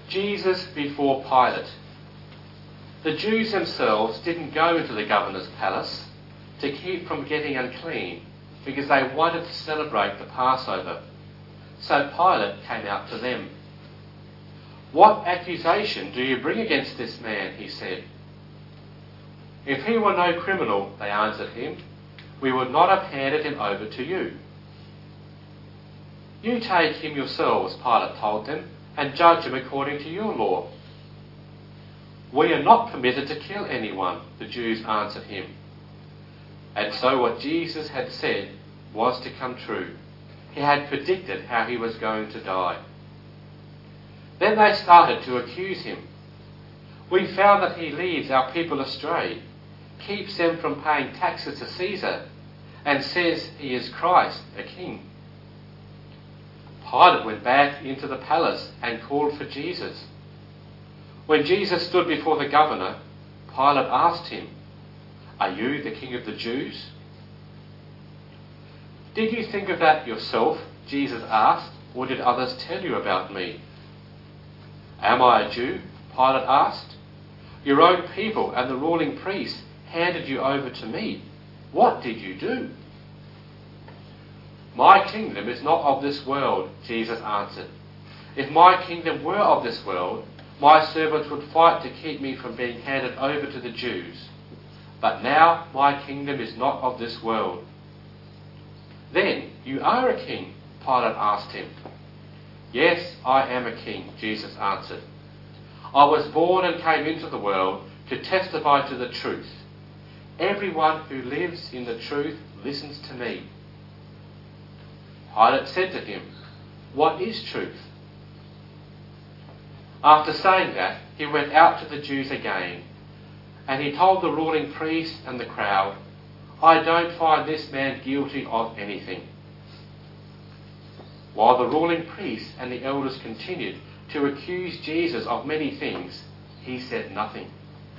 Jesus before Pilate. The Jews themselves didn't go into the governor's palace to keep from getting unclean because they wanted to celebrate the Passover. So Pilate came out to them. "What accusation do you bring against this man?" he said. "If he were no criminal," they answered him, "we would not have handed him over to you." "You take him yourselves," Pilate told them, "and judge him according to your law." "We are not permitted to kill anyone," the Jews answered him. And so what Jesus had said was to come true. He had predicted how he was going to die. Then they started to accuse him. "We found that he leads our people astray, keeps them from paying taxes to Caesar, and says he is Christ, a king." Pilate went back into the palace and called for Jesus. When Jesus stood before the governor, Pilate asked him, "Are you the king of the Jews?" "Did you think of that yourself?" Jesus asked, "or did others tell you about me?" "Am I a Jew?" Pilate asked. "Your own people and the ruling priests handed you over to me. What did you do?" "My kingdom is not of this world," Jesus answered. "If my kingdom were of this world, my servants would fight to keep me from being handed over to the Jews. But now my kingdom is not of this world." "Then you are a king?" Pilate asked him. "Yes, I am a king," Jesus answered. "I was born and came into the world to testify to the truth. Everyone who lives in the truth listens to me." Pilate said to him, "What is truth?" After saying that, he went out to the Jews again, and he told the ruling priests and the crowd, "I don't find this man guilty of anything." While the ruling priests and the elders continued to accuse Jesus of many things, he said nothing.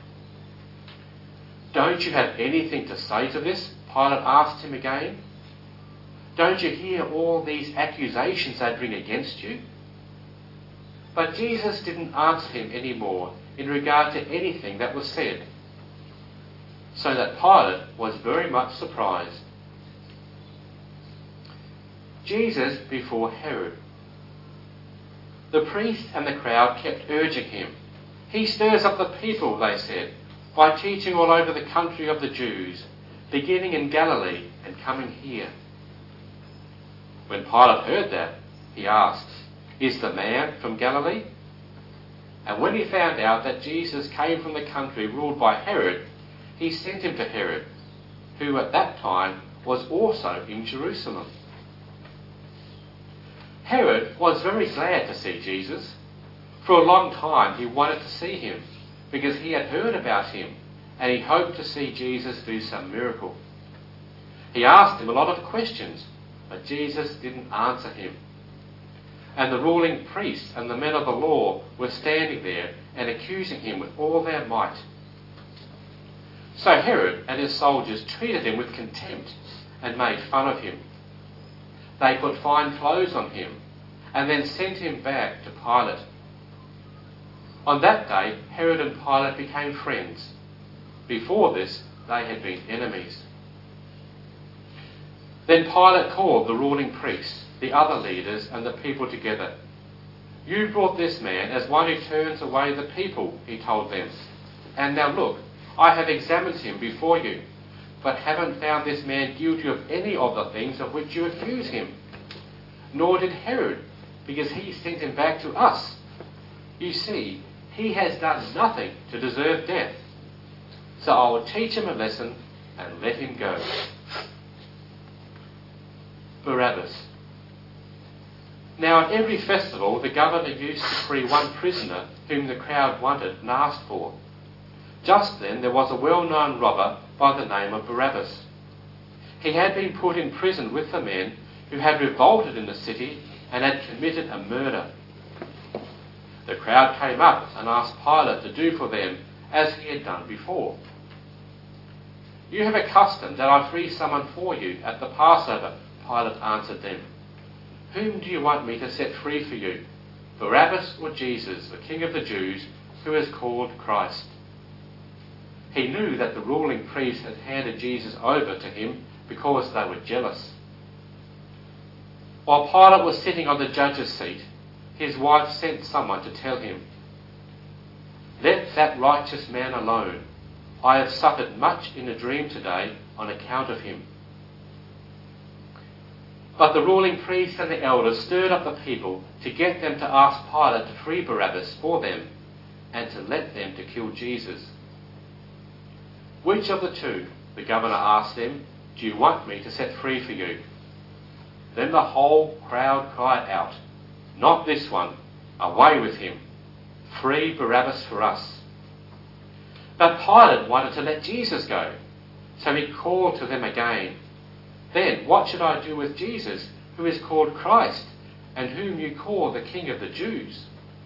"Don't you have anything to say to this?" Pilate asked him again. "Don't you hear all these accusations they bring against you?" But Jesus didn't answer him any more in regard to anything that was said, so that Pilate was very much surprised. Jesus before Herod. The priests and the crowd kept urging him. "He stirs up the people," they said, "by teaching all over the country of the Jews, beginning in Galilee and coming here." When Pilate heard that, he asked, "Is the man from Galilee?" And when he found out that Jesus came from the country ruled by Herod, he sent him to Herod, who at that time was also in Jerusalem. Herod was very glad to see Jesus. For a long time he wanted to see him because he had heard about him and he hoped to see Jesus do some miracle. He asked him a lot of questions, but Jesus didn't answer him. And the ruling priests and the men of the law were standing there and accusing him with all their might. So Herod and his soldiers treated him with contempt and made fun of him. They put fine clothes on him and then sent him back to Pilate. On that day, Herod and Pilate became friends. Before this, they had been enemies. Then Pilate called the ruling priests, the other leaders, and the people together. "You brought this man as one who turns away the people," he told them. "And now look, I have examined him before you, but haven't found this man guilty of any of the things of which you accuse him. Nor did Herod, because he sent him back to us. You see, he has done nothing to deserve death. So I will teach him a lesson and let him go." Barabbas. Now at every festival the governor used to free one prisoner whom the crowd wanted and asked for. Just then there was a well-known robber by the name of Barabbas. He had been put in prison with the men who had revolted in the city and had committed a murder. The crowd came up and asked Pilate to do for them as he had done before. "You have a custom that I free someone for you at the Passover," Pilate answered them. "Whom do you want me to set free for you?" Barabbas or Jesus, the King of the Jews, who is called Christ. He knew that the ruling priests had handed Jesus over to him because they were jealous. While Pilate was sitting on the judge's seat, his wife sent someone to tell him, "Let that righteous man alone. I have suffered much in a dream today on account of him." But the ruling priests and the elders stirred up the people to get them to ask Pilate to free Barabbas for them and to let them to kill Jesus. "Which of the two," the governor asked them, "do you want me to set free for you?" Then the whole crowd cried out, "Not this one. Away with him. Free Barabbas for us." But Pilate wanted to let Jesus go, so he called to them again, "Then what should I do with Jesus, who is called Christ, and whom you call the King of the Jews?"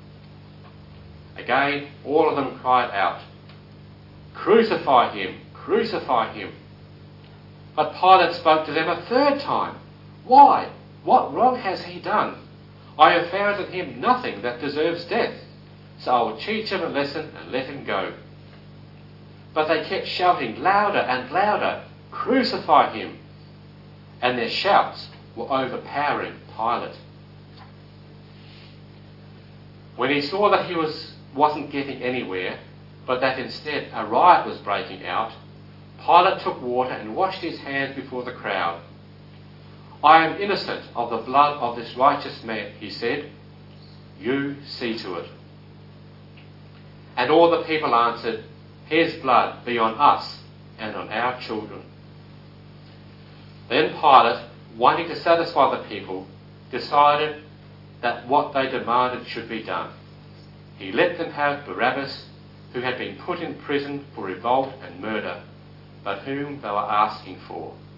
Again, all of them cried out, "Crucify him! Crucify him!" But Pilate spoke to them a third time. "Why? What wrong has he done? I have found in him nothing that deserves death, so I will teach him a lesson and let him go." But they kept shouting louder and louder, "Crucify him!" And their shouts were overpowering Pilate. When he saw that he wasn't getting anywhere, but that instead a riot was breaking out, Pilate took water and washed his hands before the crowd. "I am innocent of the blood of this righteous man," he said. "You see to it." And all the people answered, "His blood be on us and on our children." Then Pilate, wanting to satisfy the people, decided that what they demanded should be done. He let them have Barabbas, who had been put in prison for revolt and murder, but whom they were asking for.